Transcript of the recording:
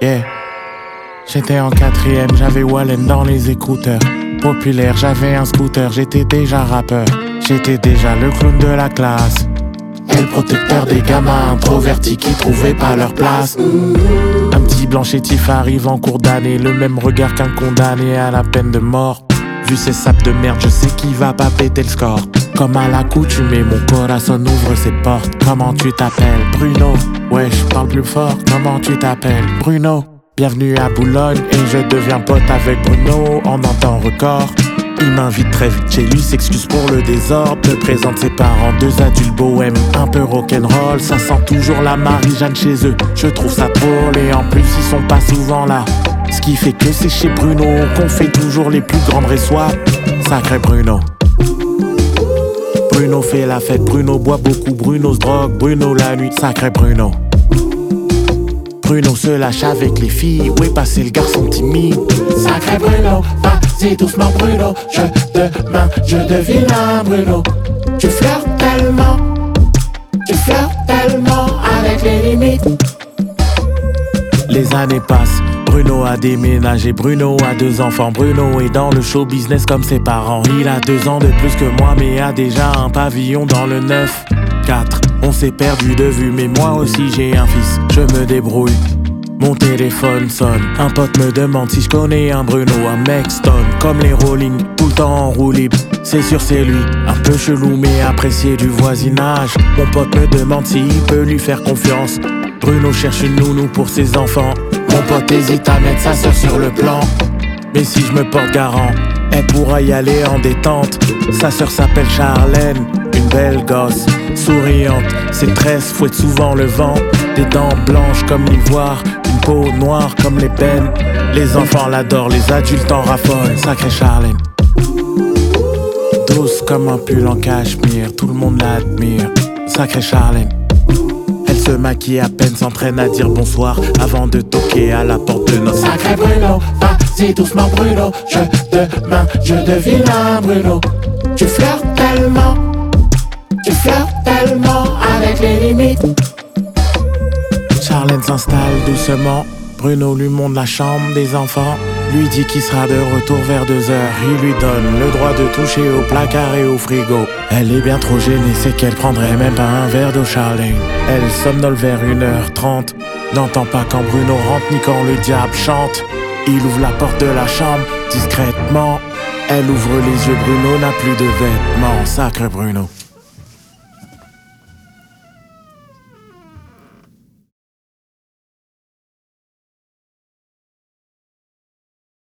Yeah. J'étais en 4ème, j'avais Wallen dans les écouteurs. Populaire, j'avais un scooter, j'étais déjà rappeur. J'étais déjà le clown de la classe. Et le protecteur des gamins introvertis qui trouvaient pas leur place. Un petit blanc chétif arrive en cours d'année, le même regard qu'un condamné à la peine de mort. Vu ces sapes de merde, je sais qu'il va pas péter le score. Comme à l'accoutumée, mon corazon ouvre ses portes. Comment tu t'appelles? Bruno. Ouais, je parle plus fort. Comment tu t'appelles? Bruno. Bienvenue à Boulogne et je deviens pote avec Bruno en un temps record. Il m'invite très vite chez lui, s'excuse pour le désordre. Me présente ses parents, 2 adultes bohèmes, un peu rock'n'roll. Ça sent toujours la Marie-Jeanne chez eux. Je trouve ça drôle et en plus ils sont pas souvent là. Ce qui fait que c'est chez Bruno qu'on fait toujours les plus grandes résoirs. Sacré Bruno. Bruno fait la fête, Bruno boit beaucoup, Bruno se drogue, Bruno la nuit. Sacré Bruno. Bruno se lâche avec les filles, où est passé le garçon timide? Sacré Bruno, vas-y doucement Bruno, demain je devine un Bruno. Tu flirtes tellement avec les limites. Les années passent, Bruno a déménagé, Bruno a 2 enfants, Bruno est dans le show business comme ses parents. Il a 2 ans de plus que moi mais a déjà un pavillon dans le 9-4. On s'est perdu de vue mais moi aussi j'ai un fils, je me débrouille. Mon téléphone sonne, un pote me demande si je connais un Bruno, un mec stone comme les Rolling, tout le temps en roue libre. C'est sûr c'est lui, un peu chelou mais apprécié du voisinage. Mon pote me demande s'il peut lui faire confiance. Bruno cherche une nounou pour ses enfants. Mon pote hésite à mettre sa sœur sur le plan. Mais si je me porte garant, elle pourra y aller en détente. Sa sœur s'appelle Charlène, une belle gosse, souriante. Ses tresses fouettent souvent le vent. Des dents blanches comme l'ivoire, une peau noire comme l'ébène. Les enfants l'adorent, les adultes en raffolent. Sacré Charlène. Douce comme un pull en cachemire, tout le monde l'admire. Sacré Charlène. Elle se maquille à peine, s'entraîne à dire bonsoir avant de toquer à la porte de notre sacré Bruno. Vas-y doucement Bruno, demain je devine un Bruno. Tu flirtes tellement avec les limites. Charlène s'installe doucement, Bruno lui montre la chambre des enfants. Lui dit qu'il sera de retour vers 2 heures. Il lui donne le droit de toucher au placard et au frigo. Elle est bien trop gênée, c'est qu'elle prendrait même pas un verre d'eau Charlène. Elle somnole vers 1h30, n'entend pas quand Bruno rentre ni quand le diable chante. Il ouvre la porte de la chambre discrètement. Elle ouvre les yeux, Bruno n'a plus de vêtements. Sacré Bruno.